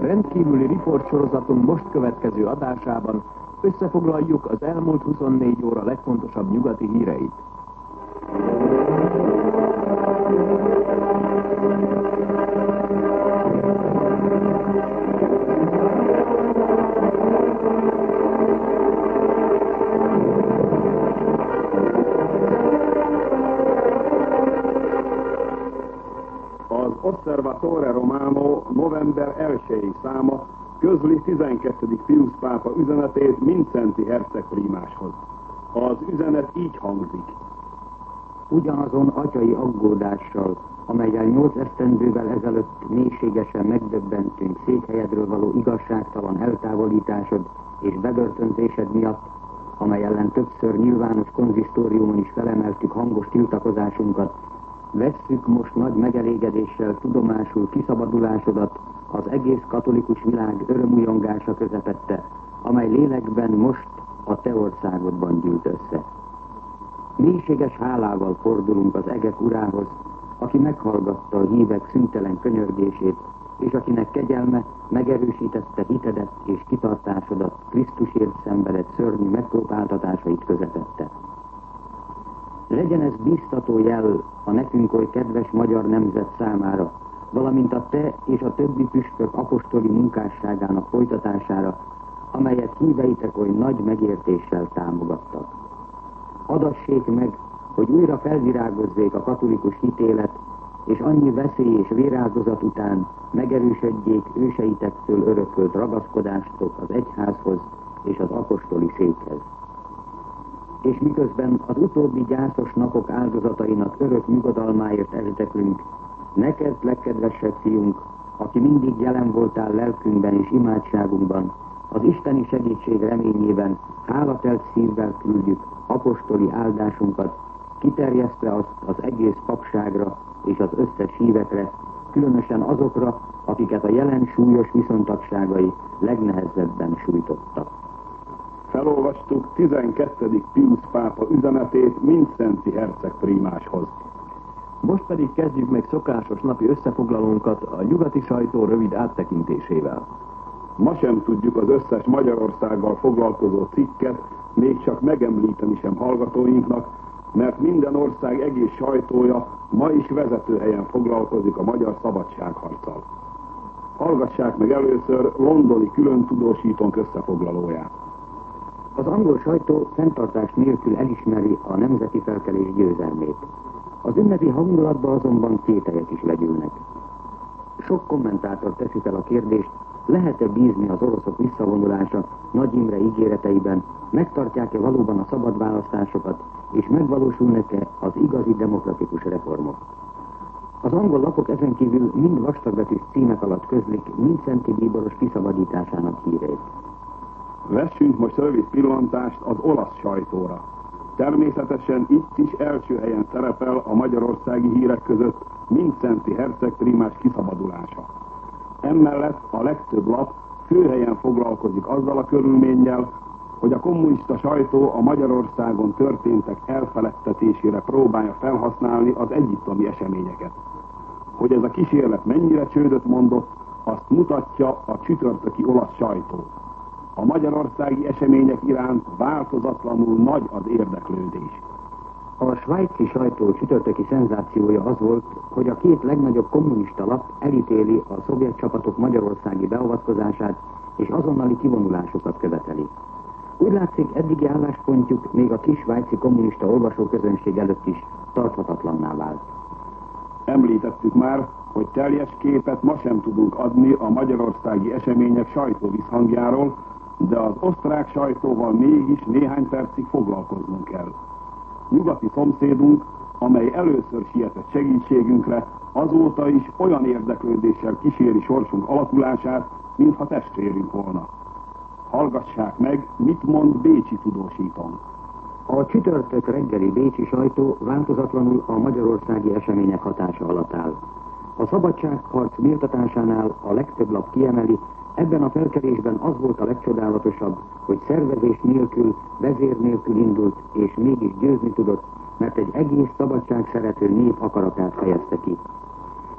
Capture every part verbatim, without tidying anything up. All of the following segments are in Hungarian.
Rendkívüli riportsorozatunk most következő adásában összefoglaljuk az elmúlt huszonnégy óra legfontosabb nyugati híreit. Osservatore Romano november elsejei száma közli tizenkettedik Piusz pápa üzenetét Mindszenty herceg prímáshoz. Az üzenet így hangzik. Ugyanazon atyai aggódással, amellyel nyolc esztendővel ezelőtt mélységesen megdöbbentünk székhelyedről való igazságtalan eltávolításod és bebörtönzésed miatt, amely ellen többször nyilvános konzisztóriumon is felemeltük hangos tiltakozásunkat, vesszük most nagy megelégedéssel tudomásul kiszabadulásodat az egész katolikus világ örömújongása közepette, amely lélekben most a te országodban gyűlt össze. Mélységes hálával fordulunk az egek urához, aki meghallgatta a hívek szüntelen könyörgését, és akinek kegyelme megerősítette hitedet és kitartásodat Krisztusért szenvedett szörnyű megpróbáltatásait közepette. Legyen ez bíztató jel a nekünk oly kedves magyar nemzet számára, valamint a te és a többi püspök apostoli munkásságának folytatására, amelyet híveitek oly nagy megértéssel támogattak. Adassék meg, hogy újra felvirágozzék a katolikus hitélet, és annyi veszély és véráldozat után megerősödjék őseitektől örökölt ragaszkodástok az egyházhoz és az apostoli székhez. És miközben az utóbbi gyászos napok áldozatainak örök nyugodalmáért esdeklünk, neked, legkedvesebb fiunk, aki mindig jelen voltál lelkünkben és imádságunkban, az isteni segítség reményében hálatelt szívvel küldjük apostoli áldásunkat, kiterjesztve azt az egész papságra és az összes hívekre, különösen azokra, akiket a jelen súlyos viszontagságai legnehezebben sújtottak. Felolvastuk tizenkettedik Piusz pápa üzenetét Mindszenty herceg prímáshoz. Most pedig kezdjük meg szokásos napi összefoglalónkat a nyugati sajtó rövid áttekintésével. Ma sem tudjuk az összes Magyarországgal foglalkozó cikket még csak megemlíteni sem hallgatóinknak, mert minden ország egész sajtója ma is vezetőhelyen foglalkozik a magyar szabadságharccal. Hallgassák meg először londoni különtudósítónk összefoglalóját. Az angol sajtó fenntartás nélkül elismeri a nemzeti felkelés győzelmét. Az ünnepi hangulatba azonban kételyek is legyűlnek. Sok kommentátor teszi fel a kérdést, lehet-e bízni az oroszok visszavonulása Nagy Imre ígéreteiben, megtartják-e valóban a szabad választásokat, és megvalósulnak-e az igazi demokratikus reformok. Az angol lapok ezen kívül mind vastagbetűs címek alatt közlik Mindszenty bíboros kiszabadításának hírét. Vessünk most rövid pillantást az olasz sajtóra. Természetesen itt is első helyen szerepel a magyarországi hírek között Mindszenty herceg prímás kiszabadulása. Emellett a legtöbb lap főhelyen foglalkozik azzal a körülménnyel, hogy a kommunista sajtó a Magyarországon történtek elfeledtetésére próbálja felhasználni az egyiptomi eseményeket. Hogy ez a kísérlet mennyire csődöt mondott, azt mutatja a csütörtöki olasz sajtó. A magyarországi események iránt változatlanul nagy az érdeklődés. A svájci sajtó csütörtöki szenzációja az volt, hogy a két legnagyobb kommunista lap elítéli a szovjet csapatok magyarországi beavatkozását és azonnali kivonulásokat követeli. Úgy látszik, eddigi álláspontjuk még a kis svájci kommunista olvasóközönség előtt is tarthatatlanná vált. Említettük már, hogy teljes képet ma sem tudunk adni a magyarországi események sajtóvisszhangjáról, de az osztrák sajtóval mégis néhány percig foglalkoznunk kell. Nyugati szomszédunk, amely először sietett segítségünkre, azóta is olyan érdeklődéssel kíséri sorsunk alakulását, mintha testvérünk volna. Hallgassák meg, mit mond bécsi tudósítón. A csütörtök reggeli bécsi sajtó változatlanul a magyarországi események hatása alatt áll. A szabadságharc méltatásánál a legtöbb lap kiemeli, ebben a felkelésben az volt a legcsodálatosabb, hogy szervezés nélkül, vezér nélkül indult, és mégis győzni tudott, mert egy egész szabadságszerető nép akaratát fejezte ki.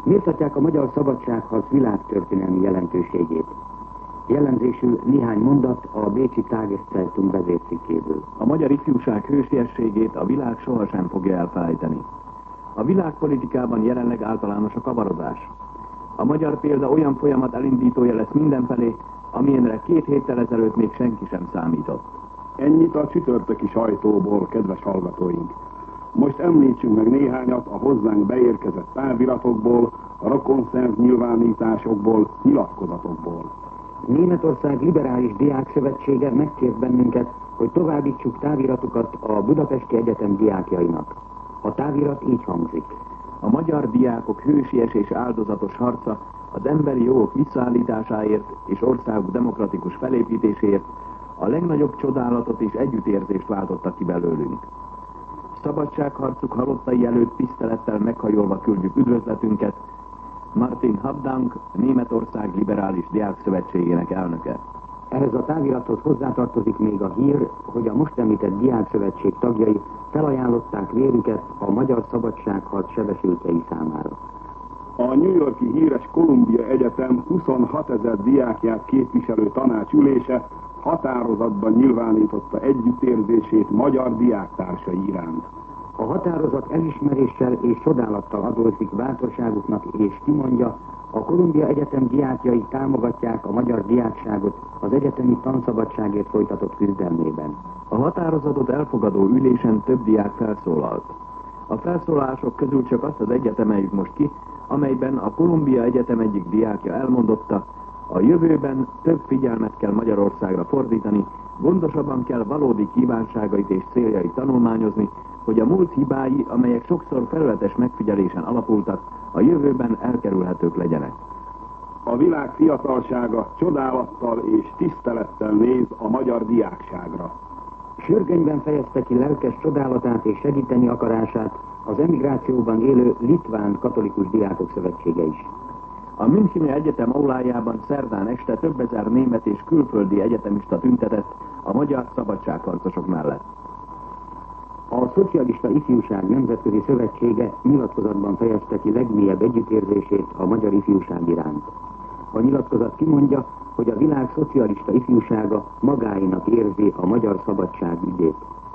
Méltatják a magyar szabadságharc világtörténelmi jelentőségét. Jellemzésül néhány mondat a bécsi Tageszeitung vezércikkéből. A magyar ifjúság hősiességét a világ sohasem fogja elfelejteni. A világpolitikában jelenleg általános a kavarodás. A magyar példa olyan folyamat elindítója lesz mindenfelé, amilyenre két héttel ezelőtt még senki sem számított. Ennyit a csütörtöki sajtóból, kedves hallgatóink. Most említsünk meg néhányat a hozzánk beérkezett táviratokból, a rokonszerv nyilvánításokból, nyilatkozatokból. Németország Liberális Diákszövetsége megkért bennünket, hogy továbbítsuk táviratukat a Budapesti Egyetem diákjainak. A távirat így hangzik. A magyar diákok hősies és áldozatos harca az emberi jogok visszaállításáért és országuk demokratikus felépítéséért a legnagyobb csodálatot és együttérzést váltotta ki belőlünk. Szabadságharcuk halottai előtt tisztelettel meghajolva küldjük üdvözletünket, Martin Habdank, Németország Liberális Diákszövetségének elnöke. Ehhez a távirathoz hozzátartozik még a hír, hogy a most említett diákszövetség tagjai felajánlották vérüket a magyar szabadságharc sebesültjei számára. A New York-i híres Columbia Egyetem huszonhatezer diákját képviselő tanácsülése határozatban nyilvánította együttérzését magyar diáktársai iránt. A határozat elismeréssel és csodálattal adózik bátorságuknak, és kimondja, a Columbia Egyetem diákjai támogatják a magyar diákságot az egyetemi tanszabadságért folytatott küzdelmében. A határozatot elfogadó ülésen több diák felszólalt. A felszólások közül csak azt az egyet emeljük most ki, amelyben a Columbia Egyetem egyik diákja elmondotta, a jövőben több figyelmet kell Magyarországra fordítani, gondosabban kell valódi kívánságait és céljait tanulmányozni, hogy a múlt hibái, amelyek sokszor felületes megfigyelésen alapultak, a jövőben elkerülhetők legyenek. A világ fiatalsága csodálattal és tisztelettel néz a magyar diákságra. Sürgönyben fejezte ki lelkes csodálatát és segíteni akarását az emigrációban élő Litván Katolikus Diákok Szövetsége is. A Müncheni Egyetem aulájában szerdán este több ezer német és külföldi egyetemista tüntetett a magyar szabadságharcosok mellett. A Szocialista Ifjúság Nemzetközi Szövetsége nyilatkozatban fejezte ki legmélyebb együttérzését a magyar ifjúság iránt. A nyilatkozat kimondja, hogy a világ szocialista ifjúsága magáinak érzi a magyar szabadság ügyét.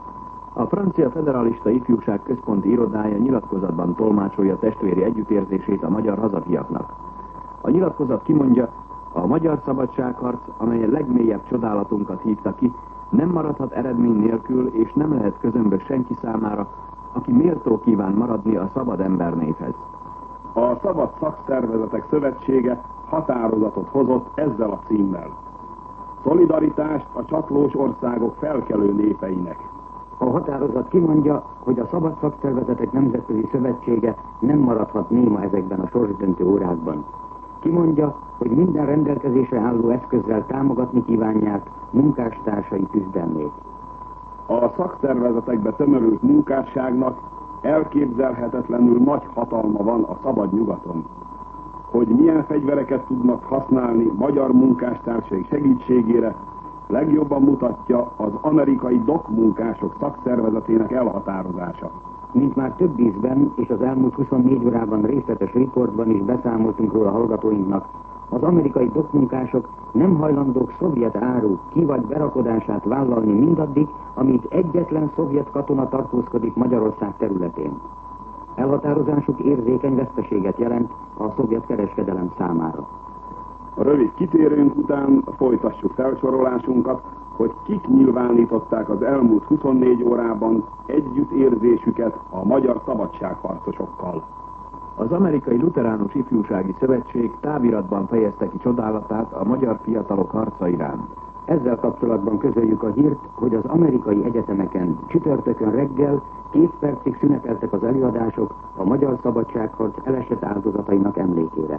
A Francia Federalista Ifjúság Központi Irodája nyilatkozatban tolmácsolja testvéri együttérzését a magyar hazafiaknak. A nyilatkozat kimondja, a magyar szabadságharc, amely a legmélyebb csodálatunkat hívta ki, nem maradhat eredmény nélkül, és nem lehet közömbös senki számára, aki méltó kíván maradni a szabad embernévhez. A Szabad Szakszervezetek Szövetsége határozatot hozott ezzel a címmel. Szolidaritást a csatlós országok felkelő népeinek. A határozat kimondja, hogy a Szabad Szakszervezetek Nemzetközi Szövetsége nem maradhat néma ezekben a sorsdöntő órákban. Kimondja, hogy minden rendelkezésre álló eszközzel támogatni kívánják munkástársai küzdelmét. A szakszervezetekbe tömörült munkásságnak elképzelhetetlenül nagy hatalma van a szabad nyugaton. Hogy milyen fegyvereket tudnak használni magyar munkástársai segítségére, legjobban mutatja az amerikai dokmunkások szakszervezetének elhatározása. Mint már több ízben és az elmúlt huszonnégy órában részletes riportban is beszámoltunk róla hallgatóinknak, az amerikai dokmunkások nem hajlandók szovjet áru ki- vagy berakodását vállalni mindaddig, amíg egyetlen szovjet katona tartózkodik Magyarország területén. Elhatározásuk érzékeny veszteséget jelent a szovjet kereskedelem számára. A rövid kitérőnk után folytassuk felsorolásunkat, hogy kik nyilvánították az elmúlt huszonnégy órában együttérzésüket a magyar szabadságharcosokkal. Az Amerikai Luteránus Ifjúsági Szövetség táviratban fejezte ki csodálatát a magyar fiatalok harca iránt. Ezzel kapcsolatban közöljük a hírt, hogy az amerikai egyetemeken csütörtökön reggel két percig szüneteltek az előadások a magyar szabadságharc elesett áldozatainak emlékére.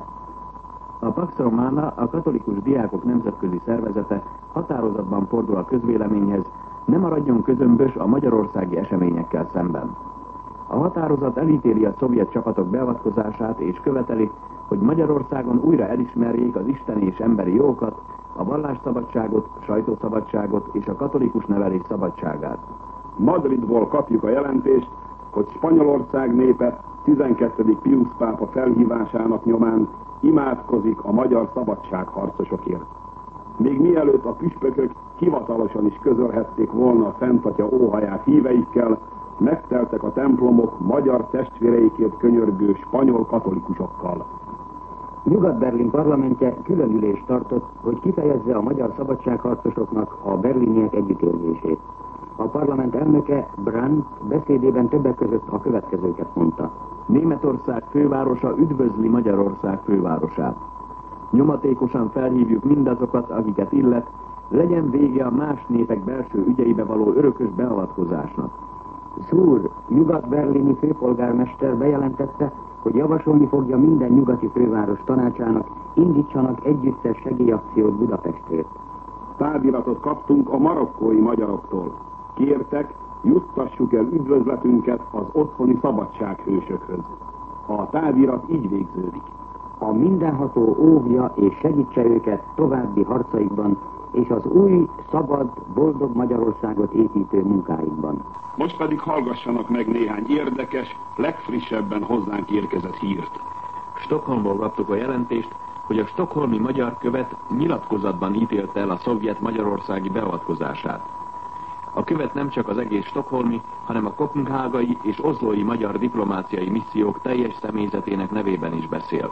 A Pax Romana, a Katolikus Diákok Nemzetközi Szervezete határozatban fordul a közvéleményhez, ne maradjon közömbös a magyarországi eseményekkel szemben. A határozat elítéli a szovjet csapatok beavatkozását és követeli, hogy Magyarországon újra elismerjék az isteni és emberi jogokat, a vallásszabadságot, sajtószabadságot és a katolikus nevelés szabadságát. Madridból kapjuk a jelentést, hogy Spanyolország népe tizenkettedik Piusz pápa felhívásának nyomán imádkozik a magyar szabadságharcosokért. Még mielőtt a püspökök hivatalosan is közölhették volna a Szent Atya óhaját híveikkel, megteltek a templomok magyar testvéreikért könyörgő spanyol katolikusokkal. Nyugat-Berlin parlamentje különülést tartott, hogy kifejezze a magyar szabadságharcosoknak a berliniek együttérzését. A parlament elnöke Brandt beszédében többek között a következőket mondta. Németország fővárosa üdvözli Magyarország fővárosát. Nyomatékosan felhívjuk mindazokat, akiket illet, legyen vége a más népek belső ügyeibe való örökös beavatkozásnak. Szúr, nyugat-berlini főpolgármester bejelentette, hogy javasolni fogja minden nyugati főváros tanácsának, indítsanak együttes segélyakciót Budapestért. Táviratot kaptunk a marokkói magyaroktól. Kértek, juttassuk el üdvözletünket az otthoni szabadsághősökhöz. A távirat így végződik. A mindenható óvja és segítse őket további harcaikban, és az új, szabad, boldog Magyarországot építő munkáikban. Most pedig hallgassanak meg néhány érdekes, legfrissebben hozzánk érkezett hírt. Stockholmból kaptuk a jelentést, hogy a stockholmi magyar követ nyilatkozatban ítélte el a szovjet magyarországi beavatkozását. A követ nem csak az egész stockholmi, hanem a koppenhágai és oslói magyar diplomáciai missziók teljes személyzetének nevében is beszél.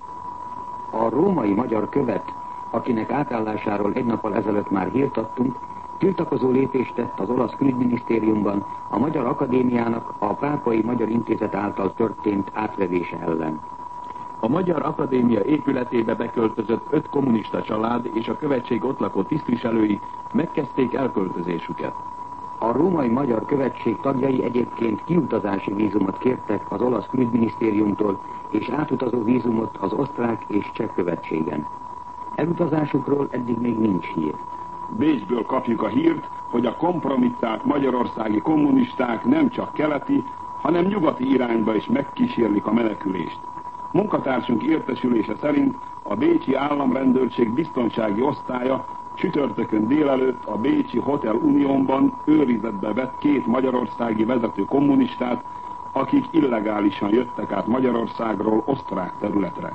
A római magyar követ, akinek átállásáról egy nappal ezelőtt már hírt adtunk, tiltakozó lépést tett az olasz külügyminisztériumban a Magyar Akadémiának a Pápai Magyar Intézet által történt átvevése ellen. A Magyar Akadémia épületébe beköltözött öt kommunista család és a követség ott lakó tisztviselői megkezdték elköltözésüket. A római magyar követség tagjai egyébként kiutazási vízumot kértek az olasz külügyminisztériumtól, és átutazó vízumot az osztrák és cseh követségen. Elutazásukról eddig még nincs hír. Bécsből kapjuk a hírt, hogy a kompromittált magyarországi kommunisták nem csak keleti, hanem nyugati irányba is megkísérlik a menekülést. Munkatársunk értesülése szerint a bécsi államrendőrség biztonsági osztálya csütörtökön délelőtt a bécsi Hotel Unionban őrizetbe vett két magyarországi vezető kommunistát, akik illegálisan jöttek át Magyarországról osztrák területre.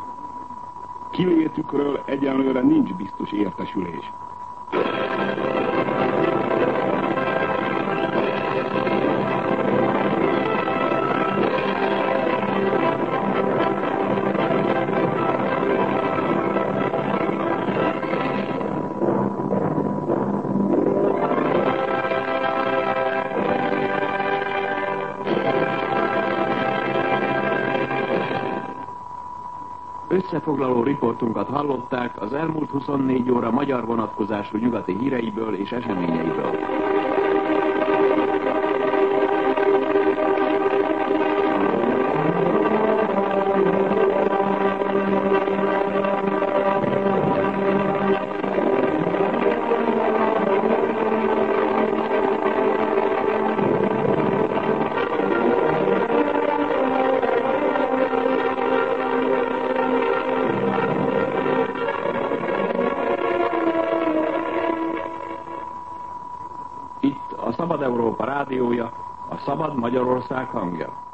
Kilétükről egyenlőre nincs biztos értesülés. Összefoglaló riportunkat hallották az elmúlt huszonnégy óra magyar vonatkozású nyugati híreiből és eseményeiből. Itt a Szabad Európa rádiója, a Szabad Magyarország hangja.